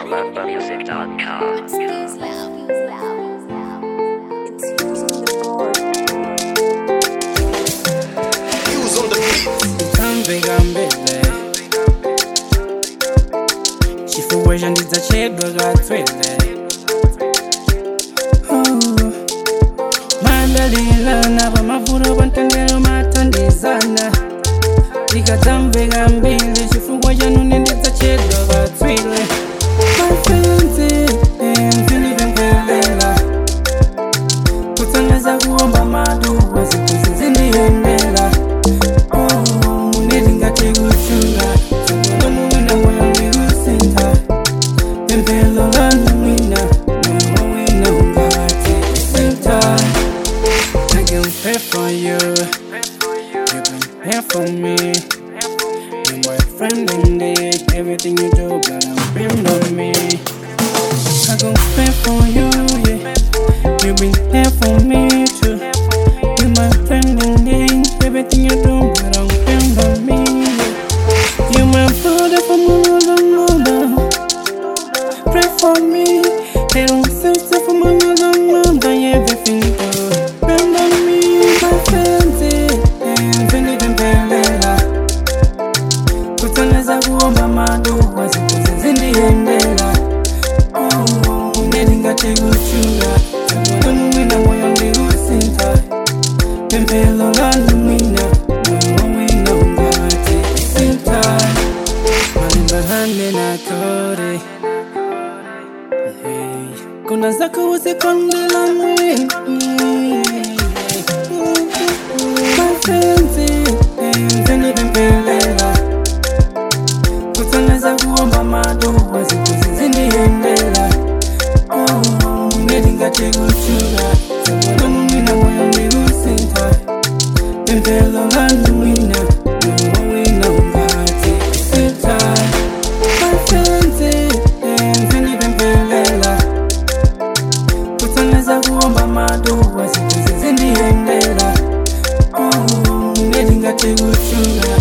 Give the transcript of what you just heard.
Chifuweja ndidzachedwa katswele mandalila nava mavuro pantendero matandizana ndikadzamveka mbili chifuweja nune ndidzachedwa katswele mafenzi mvinipempelela kutsangaza kuomba maduwa zikuzi zindiyendela munendingati kuchunga zinonomuna moyo ndirusinta pempelo lanu wina wina ungati sinta I can pray for you, you've been here for me. You're my friend indeed, everything you do, but I'm depend on me. I can pray for you, yeah. You've been here for me too. You're my friend indeed, everything you do, but I'm depend on me. Yeah. You're my brother from another mother. Pray for me, little sister from another mother, everything you do. Depend on me, my friends, mvinipempelela kutsangaza kuomba maduwa zikuzi zindiyendela ndendingati kuchunga zinonomwina moyo ndirusinta pempelo lanu mwina wina ungati sinta malimbahane nakore kuna zako usikondela mafenzi mvinipempelela kutsangaza kuomba maduwa zikuzi zindiyendela ndendingati kuchunga zinonomwina moyo ndirusinta pempelo lanu wina wina ungati sinta mafenzi mvinipempelela kutsangaza kuomba maduwa zikuzi zindiyendela ndendingati kuchunga